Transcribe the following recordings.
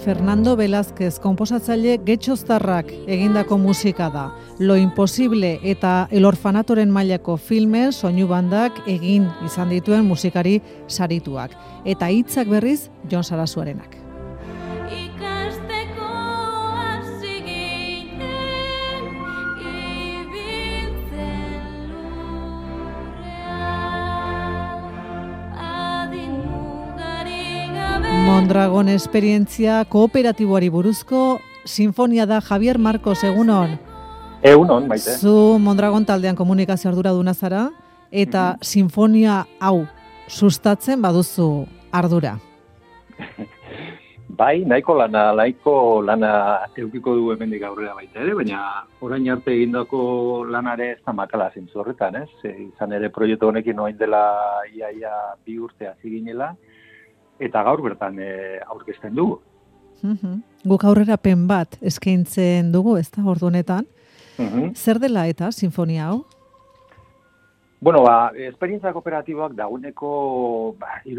Fernando Velázquez konposatzaile getxoztarrak egindako musika da. Lo Imposible eta El Orfanatoren mailako filme soinu bandak egin izan dituen musikari sarituak. Eta hitzak berriz Jon Sarasuarenak. Mondragon esperientzia kooperatiboari buruzko sinfonia da. Javier Marcos, egunon. Egunon, Maite. Zu Mondragon taldean komunikazio arduraduna zara, eta sinfonia hau sustatzen baduzu ardura. Bai, nahiko lana edukiko du hemendik aurrera baita ere, baina orain arte egindako lanare ez da makala zentzu horretan, ez? Izan ere proiektu honekin orain dela ia 2 urte hasi ginela, eta gaur bertan aurkezten dugu. Guk aurrerapen bat eskaintzen dugu, ez da, ordu honetan. Zer dela eta sinfonia hau? Bueno, esperientzia kooperatiboak dagoeneko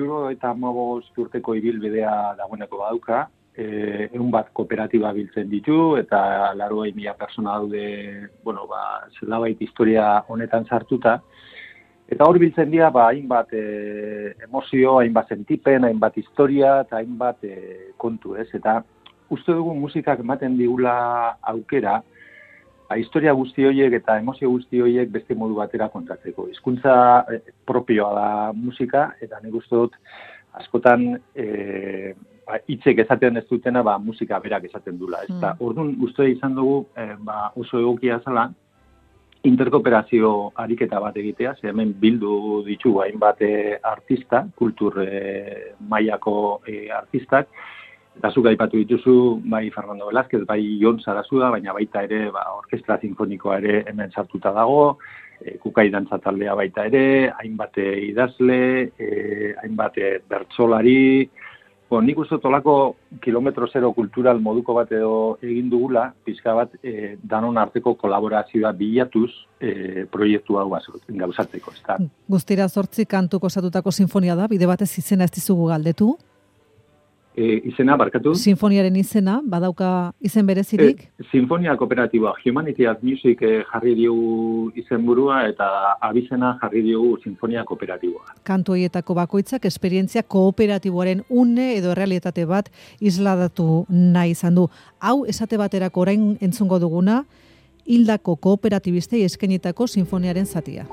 75 urteko ibilbidea dagoeneko badauka. 100 kooperatiba biltzen ditu eta 80.000 pertsona daude, zelabait historia honetan sartuta. Eta hor biltzen dira, hainbat emozio, hainbat sentipen, hainbat historia eta hainbat kontu, ez? Eta uste dugu musikak ematen digula aukera, historia guzti horiek eta emozio guzti horiek beste modu batera kontatzeko. Hizkuntza propioa da musika, eta nik uste dut askotan hitzek esaten ez dutena, musika berak esaten dula. Eta orduan uste izan dugu oso egokia zela, interkooperazio ariketa bat egitea, ze hemen bildu ditugu hainbat artista, kultur mailako artistak, eta zuk aipatu dituzu, bai Fernando Velázquez, bai Jon Sarasua, baina baita ere, orkestra sinfonikoa ere hemen sartuta dago, Kukai dantza taldea baita ere, hainbat idazle, hainbat bertsolari. Nik uste tolako kilometro zero kultural moduko bat edo egin dugula, pixka bat danon arteko kolaborazioa bilatuz proiektu hau gauzatzeko. Guztira 8 kantuk osatutako sinfonia da, bide batez izena ez dizugu galdetu. Izena, barkatu? Sinfoniaren izena, badauka izen berezirik? Sinfonia kooperatiboa, Humanity as Music jarri diogu izenburua eta abizena jarri diogu Sinfonia kooperatiboa. Kantu horietako bakoitzak esperientzia kooperatiboaren une edo errealitate bat isladatu nahi izan du. Hau esate baterako orain entzungo duguna, hildako kooperatibistei eskainitako sinfoniaren zatia.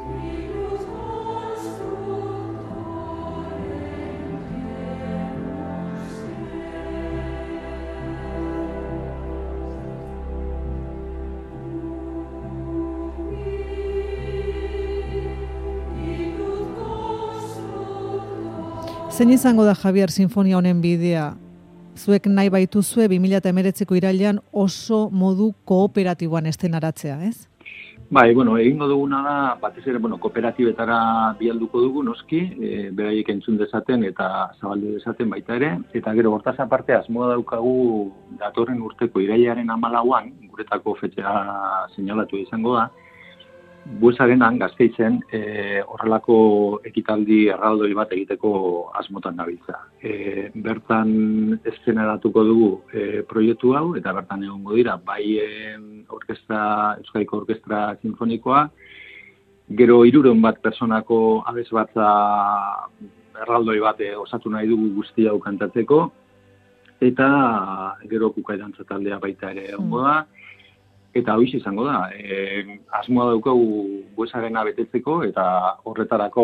Zein izango da, Javier, sinfonia honen bidea? Zuek nahi baituzue 2019ko irailean oso modu kooperatiboan estenaratzea, ez? Bai, egingo duguna da, batez ere, kooperatibetara bialduko dugu, noski, beraiek entzun dezaten eta zabaldu dezaten baita ere, eta gero hortaz aparte asmoa daukagu datorren urteko irailaren 14an, guretako fetxea seinalatu izango da, Buesarenan, Gasteizen, horrelako ekitaldi erraldoi bat egiteko asmotan gabiltza. Bertan eszenaratuko dugu proiektu hau, eta bertan egongo dira, bai Euskadiko Orkestra Sinfonikoa, gero 300 bat personako abez batza erraldoi bat osatu nahi dugu guzti hau kantatzeko, eta gero Kukai dantza taldea baita ere egongo da, eta hoiz izango da, asmoa daukagu Buesarena betetzeko, eta horretarako,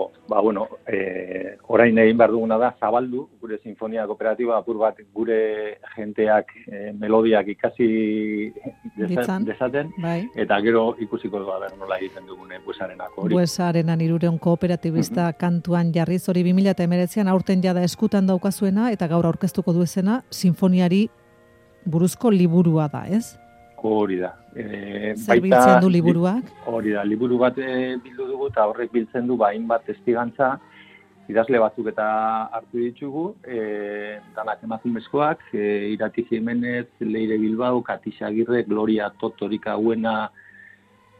orain egin behar duguna da, zabaldu, gure sinfonia kooperatiba apur bat, gure jenteak melodiak ikasi dezaten, eta gero ikusiko da nola egiten dugune Buesarenako hori. Buesarenan 300 kooperatibista kantuan jarriz hori 2019an aurten jada eskutan daukazuena, eta gaur aurkeztuko duezena, sinfoniari buruzko liburua da, ez? Hori da. Zer biltzen du liburuak? Hori da, liburu bat bildu dugu eta horrek biltzen du hainbat testigantza, idazle batzuk eta hartu ditugu, danak emakumezkoak, Irati Jimenez, Leire Bilbao, Katisa Agirre, Gloria Totorika Uena,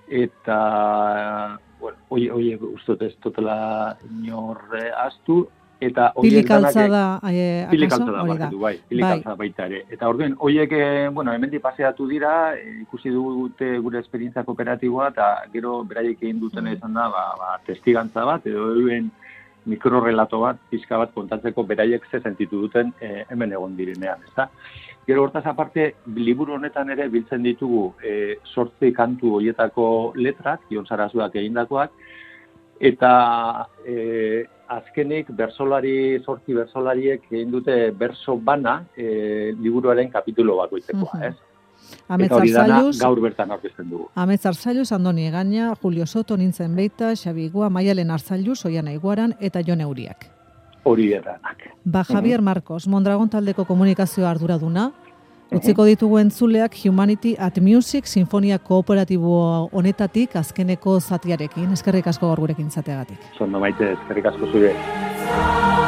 eta, uste ez totela inor astu, Eta Pilikaltza da, akaso? Pilikaltza da, bai, pilikaltza baita ere. Eta orduen, horiek, hemendik paseatu dira, ikusi dute gure esperientzia kooperatiboa, eta gero beraiek egin duten izan da, testigantza bat, edo euren mikrorelato bat, pizka bat kontatzeko beraiek ze sentitu duten hemen egon direnean, ezta? Gero hortaz aparte, liburu honetan ere biltzen ditugu 8 kantu horietako letrak, Jon Sarasuak egindakoak, eta azkenik 8 bertsolariek egin dute berso bana liburuaren kapitulo bakoitzekoa, ez? Eta hori dana gaur bertan aurkezten dugu. Amets Arzailuz, Andoni Egaña, Julio Soto, Nintzen Beita, Xabi Igua, Maialen Arzailuz, Oiana Iguaran eta Jon Euriak. Hori eranak. Javier Marcos, Mondragon taldeko komunikazioa arduraduna, utziko ditugu entzuleak Humanity at Music sinfonia kooperatibo honetatik azkeneko zatiarekin. Eskerrik asko gaur gurekin izateagatik. Zondo maite, eskerrik asko zure.